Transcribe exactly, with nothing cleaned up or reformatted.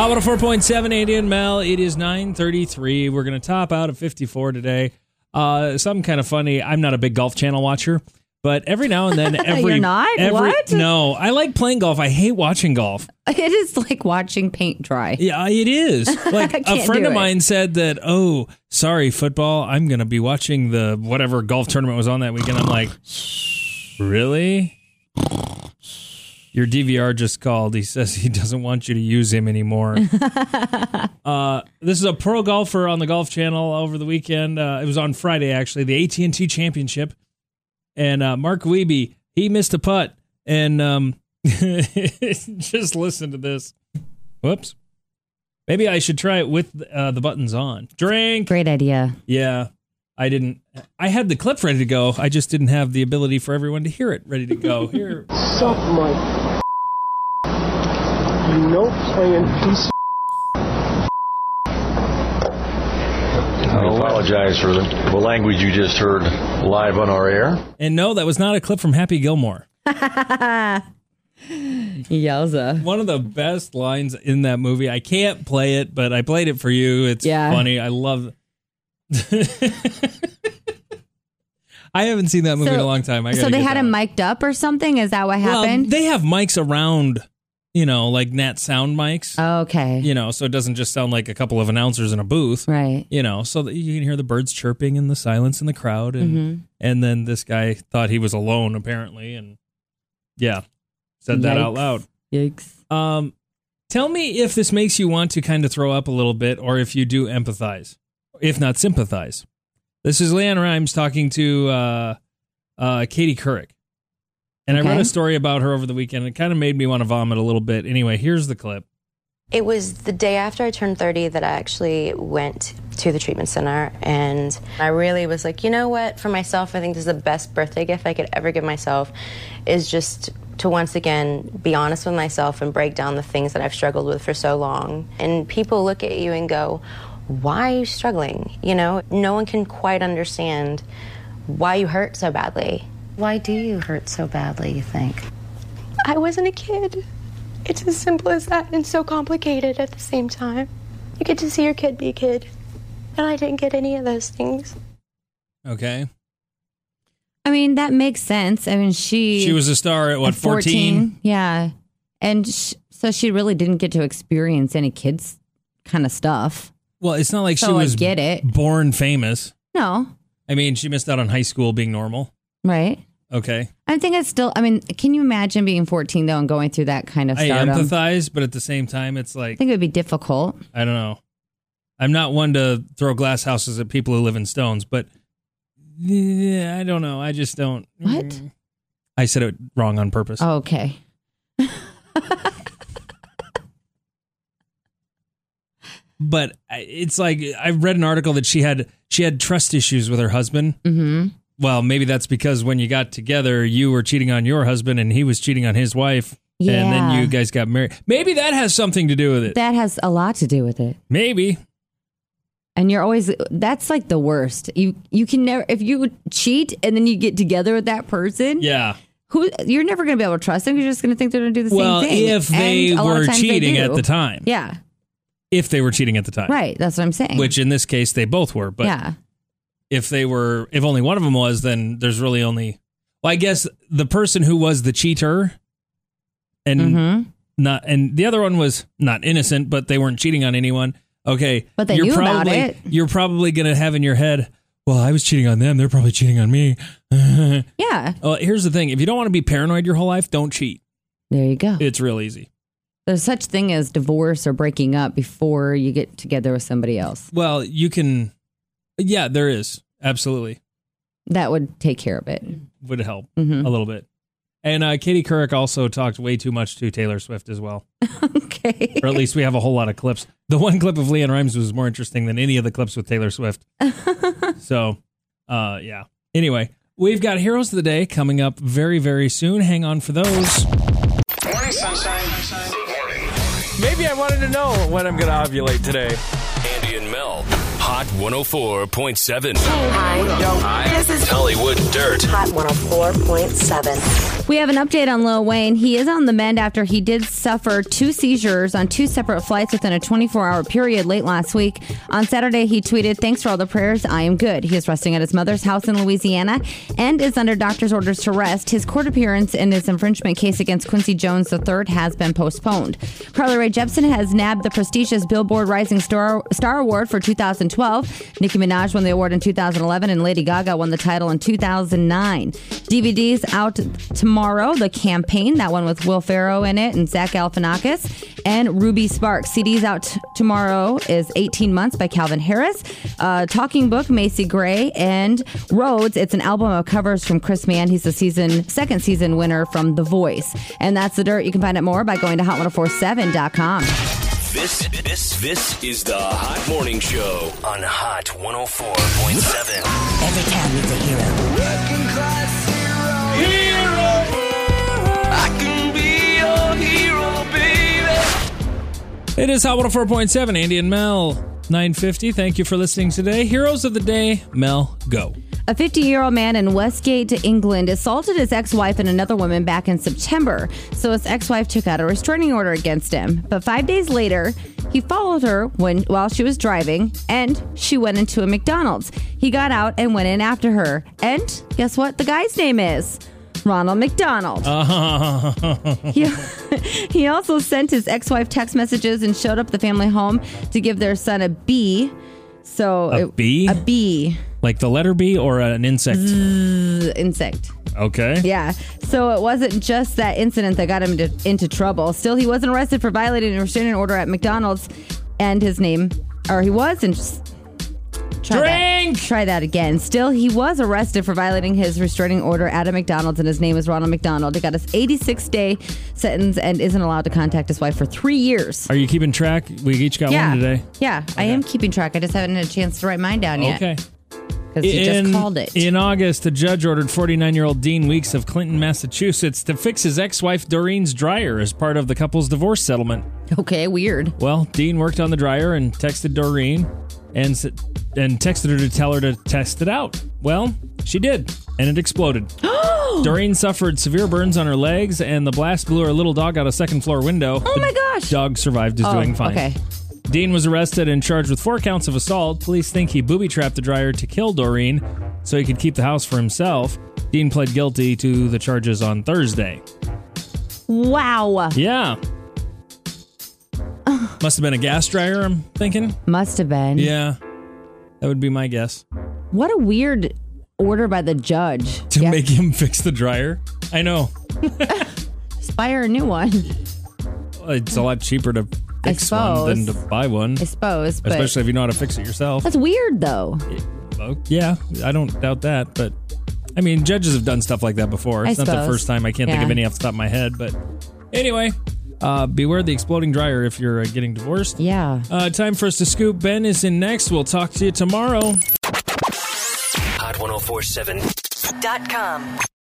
Hot one oh four point seven, Andy and Mel. It is nine thirty-three. We're going to top out at fifty-four today. Uh, something kind of funny. I'm not a big Golf Channel watcher, but every now and then, every You're not? every, What? No, I like playing golf. I hate watching golf. It is like watching paint dry. Yeah, it is. Like I a can't friend do of it. mine said that. Oh, sorry, football. I'm going to be watching the whatever golf tournament was on that weekend. I'm like, really? Your D V R just called. He says he doesn't want you to use him anymore. uh, this is a pro golfer on the Golf Channel over the weekend. Uh, it was on Friday, actually, the A T and T Championship. And uh, Mark Wiebe, he missed a putt. And um, just listen to this. Whoops. Maybe I should try it with uh, the buttons on. Drink. Great idea. Yeah. I didn't. I had the clip ready to go. I just didn't have the ability for everyone to hear it ready to go. Here. Suck my you know playing piece I apologize for the, the language you just heard live on our air. And no, that was not a clip from Happy Gilmore. Yowza. One of the best lines in that movie. I can't play it, but I played it for you. It's Yeah. funny. I love I haven't seen that movie So- in a long time. I So gotta they get had that him one. mic'd up or something? Is that what Well, happened? they have mics around, you know, like Nat Sound mics. Oh, okay. You know, so it doesn't just sound like a couple of announcers in a booth. Right. You know, so that you can hear the birds chirping and the silence in the crowd. And Mm-hmm. and then this guy thought he was alone, apparently. And yeah, said that out Yikes. loud. Yikes. Um, tell me if this makes you want to kind of throw up a little bit or if you do empathize, if not sympathize. This is Leanne Rimes talking to uh, uh, Katie Couric. And Okay. I read a story about her over the weekend. It kind of made me want to vomit a little bit. Anyway, here's the clip. It was the day after I turned thirty that I actually went to the treatment center, and I really was like, you know what, for myself, I think this is the best birthday gift I could ever give myself, is just to once again be honest with myself and break down the things that I've struggled with for so long. And people look at you and go, why are you struggling? You know, no one can quite understand why you hurt so badly. Why do you hurt so badly, you think? I wasn't a kid. It's as simple as that and so complicated at the same time. You get to see your kid be a kid, and I didn't get any of those things. Okay. I mean, that makes sense. I mean, she... She was a star at, what, at fourteen? Yeah. And sh- so she really didn't get to experience any kids kind of stuff. Well, it's not like she So I was get it. born famous. No. I mean, she missed out on high school being normal. Right. Okay. I think it's still... I mean, can you imagine being fourteen, though, and going through that kind of I stardom? empathize, but at the same time, it's like... I think it would be difficult. I don't know. I'm not one to throw glass houses at people who live in stones, but yeah, I don't know. I just don't. What? I said it wrong on purpose. Oh, okay. But I- it's like I read an article that she had she had trust issues with her husband. Mm-hmm. Well, maybe that's because when you got together, you were cheating on your husband and he was cheating on his wife. And then Yeah. you guys got married. Maybe that has something to do with it. That has a lot to do with it. Maybe. And you're always, that's like the worst. You you can never, if you cheat and then you get together with that person, Yeah. who you're never going to be able to trust them. You're just going to think they're going to do the Well, same thing. if they And a lot of were times they cheating do. at the time. Yeah. If they were cheating at the time. Right. That's what I'm saying. Which in this case, they both were. But yeah. if they were, if only one of them was, then there's really only, well, I guess the person who was the cheater and Mm-hmm. not, and the other one was not innocent, but they weren't cheating on anyone. Okay. But they you're knew about probably, it. You're probably going to have in your head, well, I was cheating on them. They're probably cheating on me. Yeah. Well, here's the thing. If you don't want to be paranoid your whole life, don't cheat. There you go. It's real easy. There's such thing as divorce or breaking up before you get together with somebody else. Well, you can, yeah, there is. Absolutely. That would take care of it. Would help Mhm. a little bit. And uh, Katie Couric also talked way too much to Taylor Swift as well. Okay. Or at least we have a whole lot of clips. The one clip of Leanne Rimes was more interesting than any of the clips with Taylor Swift. So, uh, yeah. Anyway, we've got Heroes of the Day coming up very, very soon. Hang on for those. Morning, sunshine. Good morning. Maybe I wanted to know when I'm going to ovulate today. Andy and Mel. Hot one oh four point seven. Hi. Hi. This is Hollywood Dirt. Hot one oh four point seven. We have an update on Lil Wayne. He is on the mend after he did suffer two seizures on two separate flights within a twenty-four hour period late last week. On Saturday, he tweeted, "Thanks for all the prayers. I am good." He is resting at his mother's house in Louisiana and is under doctor's orders to rest. His court appearance in his infringement case against Quincy Jones the third has been postponed. Carly Rae Jepsen has nabbed the prestigious Billboard Rising Star, Star Award for two thousand twelve. Nicki Minaj won the award in two thousand eleven, and Lady Gaga won the title in two thousand nine. D V Ds out tomorrow. The Campaign, that one with Will Ferrell in it, and Zach Galifianakis, and Ruby Sparks. C Ds out t- tomorrow is eighteen months by Calvin Harris. Uh, Talking Book, Macy Gray, and Rhodes. It's an album of covers from Chris Mann. He's the season second season winner from The Voice. And that's The Dirt. You can find it more by going to hot ten forty-seven dot com. This, this, this is the Hot Morning Show on Hot one oh four point seven. Every town needs a hero. Working class hero. Hero. I can be your hero, baby. It is Hot one oh four point seven. Andy and Mel, nine fifty. Thank you for listening today. Heroes of the day, Mel, go. A fifty-year-old man in Westgate, England, assaulted his ex-wife and another woman back in September, so his ex-wife took out a restraining order against him. But five days later, he followed her when while she was driving, and she went into a McDonald's. He got out and went in after her. And guess what the guy's name is? Ronald McDonald. Uh, he, he also sent his ex-wife text messages and showed up at the family home to give their son a B. So a it, bee? A bee. Like the letter B or an insect? Zzz, insect. Okay. Yeah. So it wasn't just that incident that got him into, into trouble. Still, he wasn't arrested for violating a restraining order at McDonald's, and his name, or he was, and try Drink! That, try that again. Still, he was arrested for violating his restraining order at a McDonald's, and his name is Ronald McDonald. He got his eighty-six day sentence and isn't allowed to contact his wife for three years. Are you keeping track? We each got yeah. one today. Yeah, okay. I am keeping track. I just haven't had a chance to write mine down yet. Okay. Because he just called it. In August, a judge ordered forty-nine-year-old Dean Weeks of Clinton, Massachusetts, to fix his ex-wife Doreen's dryer as part of the couple's divorce settlement. Okay, weird. Well, Dean worked on the dryer and texted Doreen and and texted her to tell her to test it out. Well, she did, and it exploded. Doreen suffered severe burns on her legs, and the blast blew her little dog out a second-floor window. Oh, the my gosh. Dog survived, is oh, doing fine. Okay. Dean was arrested and charged with four counts of assault. Police think he booby-trapped the dryer to kill Doreen so he could keep the house for himself. Dean pled guilty to the charges on Thursday. Wow. Yeah. Must have been a gas dryer, I'm thinking. Must have been. Yeah. That would be my guess. What a weird order by the judge. To yeah. make him fix the dryer? I know. Just buy her a new one. It's a lot cheaper to fix one than to buy one. I suppose. But especially if you know how to fix it yourself. That's weird, though. Yeah, I don't doubt that. But, I mean, judges have done stuff like that before. It's I not suppose. the first time. I can't yeah. think of any off the top of my head. But anyway, uh, beware the exploding dryer if you're uh, getting divorced. Yeah. Uh, time for us to scoop. Ben is in next. We'll talk to you tomorrow. Hot ten forty-seven dot com